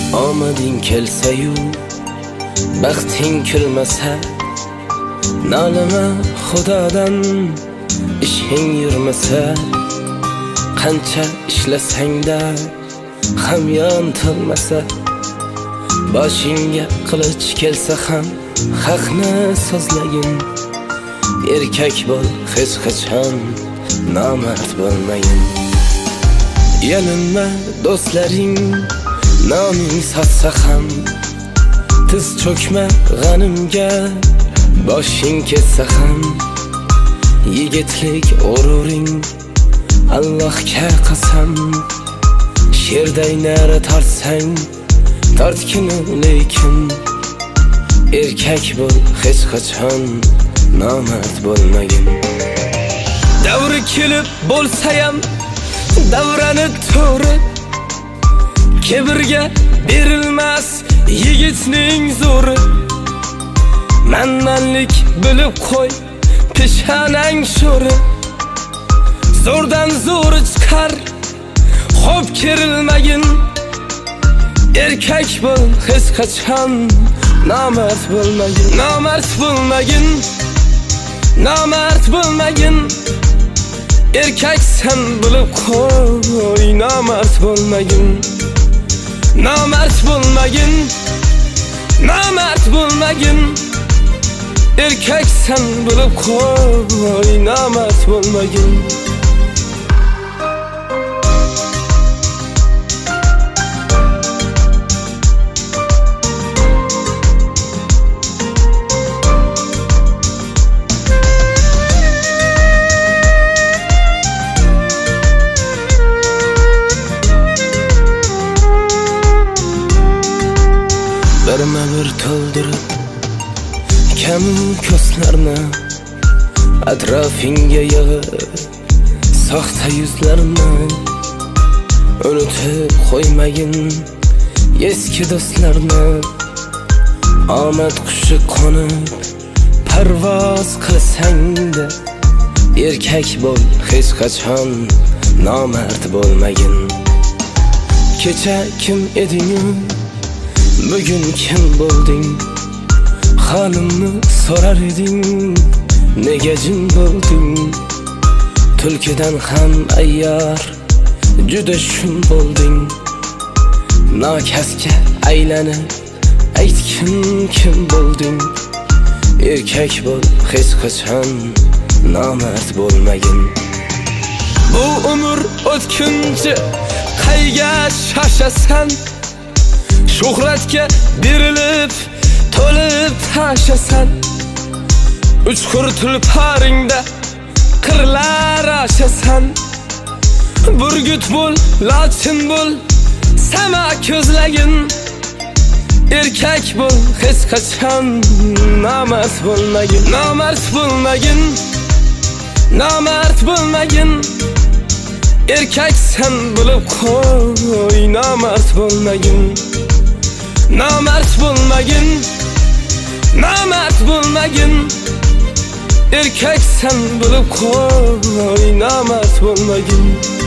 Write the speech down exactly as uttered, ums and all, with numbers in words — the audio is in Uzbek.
omading kelsa-yu baxting kulmasa, nolima Xudodan ishing yurmasa, qancha ishlasang-da hamyon to'lmasa, boshingga qilich kelsa ham haqni so'zlagin. Erkak bo'l, hech qachon nomard bo'lmagin. Yalinma do'stlaring noming sotsa ham, tiz cho'kma g'animga boshing ketsa ham, yigitlik g'ururing Allohga qasam. Sherday nari tortsang tortgin, lekin erkak bo'l, hech qachon nomard bo'lmagin. Davri kelib bo'lsa ham davrani to'g'ri, kibrga berilmas yigitning zo'ri. Manmanlik bilib qo'y, peshonang sho'ri, zo'rdan zo'ri chiqar, xo'p kerilmagin. Erkak bo'l, hech qachon nomard bo'lmagin. Nomard bo'lmagin, nomard bo'lmagin. Erkaksan bilib qo'y, nomard bo'lmagin. Nomard bo'lmagin, nomard bo'lmagin. Erkaksan bilib qo'y, nomard bo'lmagin. Birma bir to'ldirib kamu ko'zlarni, atrofingga yig'ib soxta yuzlarni. Unutib qo'ymagin eski do'stlarni. Omad qushi qo'nib parvoz qilsang-da, erkak bo'l, hech qachon nomard bo'lmagin. Kecha kim eding, bugun kim bo'lding? Halimni so'rar eding, nega jin bo'lding? Tulkidan ham ayyor, juda shum bo'lding. Nokasga aylanib aytgin, kim bo'lding? Erkak bo'l, hech qachon nomard bo'lmagin. Bu umr o'tkinchi, qayga shoshasan? Shuhratga berilib to'lib tashasan. Uchqur tulparingda qirlar ashasan. Burgut bo'l, lochin bo'l, sama ko'zlagin. Erkak bo'l, hech qachon nomard bo'lmagin. Nomard bo'lmagin, nomard bo'lmagin. Erkaksan bilib qo'y, nomard bo'lmagin. Nomard bo'lmagin, nomard bo'lmagin. Erkaksan bilib qo'y, nomard bo'lmagin.